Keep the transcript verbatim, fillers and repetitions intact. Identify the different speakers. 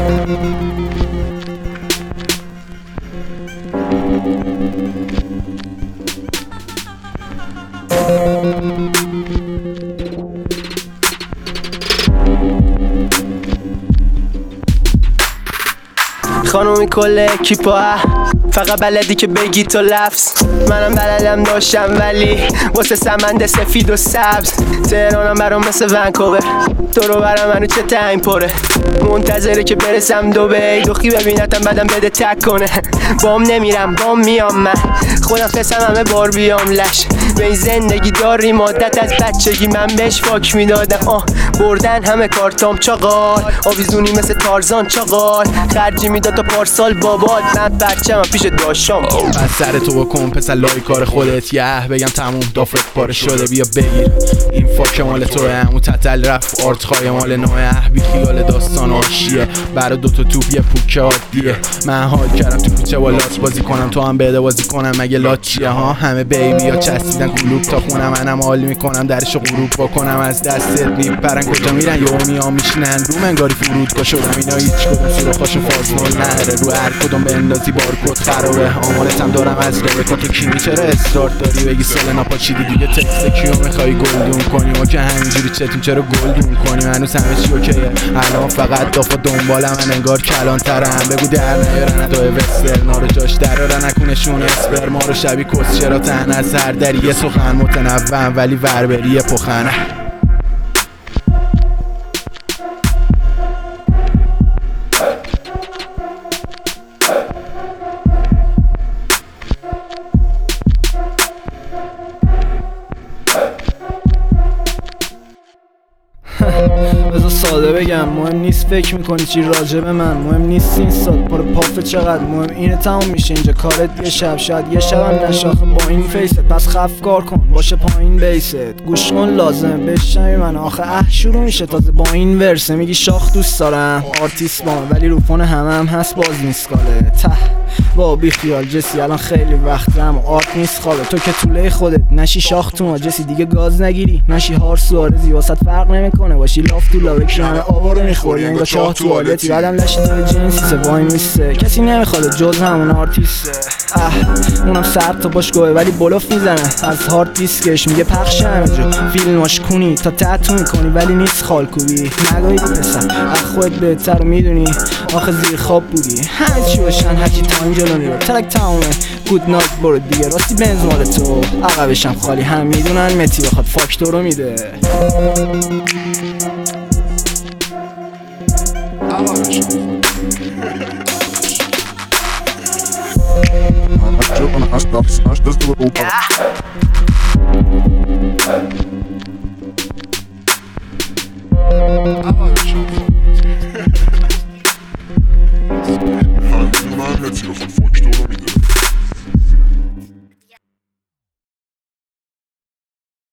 Speaker 1: خانومی کل اکیپا فقط بلدی که بگی تو لفظ، منم بلدم داشتم ولی واسه سمنده سفید و سبز. تهرانم برام مثل ونکوور، تو رو برام منو چه تنگ پره، منتظره که برسم دوبی دخی ببینتم بعدم بده تک کنه. بام نمیرم بام میام من، خودم فسم همه بار بیام لش. به این زندگی داری مدت از بچگی من بهش فاک میدادم. آه بردن همه کارتام چاقال، آویزونی مثل تارزان چاقال، خرجی میداد تا پارسال بابات، من بچه‌م پیش داشتم.
Speaker 2: از سر تو بکن پسر لای کار خودت، یه بگم تموم دافت پاره شده بیا بگیر این فاک مال توه، همون تتل رفت آرت خواهی مال نوه، بی خیال داستان آشیه برا دوتا توپ یه پوکه عادیه. من حال کردم تو کوچه با لات بازی کنم، تو هم بده بازی کنم مگه لات چیه ها؟ همه بیبی ها چسبیدن کلوب تا خونم، منم حال میکنم درشو غروب بکنم از دستت میپرن کجا میرن یهو میام میشینن رو انگاری فرودگاه شدم. اینا هیچ کدوم سوراخاشون فازمال نره، رو هر کدوم بندازی بارکد خرابه. آمالتم دارم از ربکات کیمی، چرا اصرار داری بگی سلنا پاچیدی دیگه تکست کیو میخوای گلدون کنی؟ ما که همینجوری چتون چرا گلدون کنی؟ هنوز همه چی اوکیه الان فقط دافا دنبالم، من انگار کلان ترم. بگو در نیارن دوه وسترنا رو جاش درارن، نکنشون اسپرما رو شبی کس چرا تن از هر دریه سخن متنوع ولی وربریه پخنه.
Speaker 3: بذار ساده بگم، مهم نیست فکر میکنی چی راجبه من، مهم نیست این سال پاره پافه چقدر، مهم اینه تموم میشه اینجا کارت یه شب، شاید یه شبم نشاخه با این فیست، پس خف کار کن باشه پایین بیست، گوش کن لازم بشنوی من، آخه اه شروع میشه تازه با این ورسه. میگی شاخ دوست دارم آرتیست با ولی روفون همه هم هست باز نیست کاله ته با بی خیال جسی الان خیلی وقت هم آرت نیست خوابه. تو که طوله خودت نشی شاخ تو ما جسی دیگه گاز نگیری، نشی هار سوارزی واسط فرق نمیکنه، باشی لاف تو لاوکی همه آبا رو میخوری انگار چاه توالتی، بعدم لشی داره جنسی سه وای میسته، کسی نمیخواد جز همون آرتیسته. اه اونم سر تا باش گوه ولی بلوف میزنه از هارد دیسکش، میگه پخش همه جا فیلماش کنی تا تتو میکنی ولی نیست خالکوبی. نگاهی پسر از خودت بهتر رو میدونی، آخه زیر خواب بودی همه چی باشن هرچی تا این جلو میره ترک تمومه گود نایت برو دیگه، راستی بنز مال تو عقبشم خالی هم میدونن متی بخواد فاکتور رو میده.
Speaker 4: همه میدونم متی بخواد فاکتور رو میده.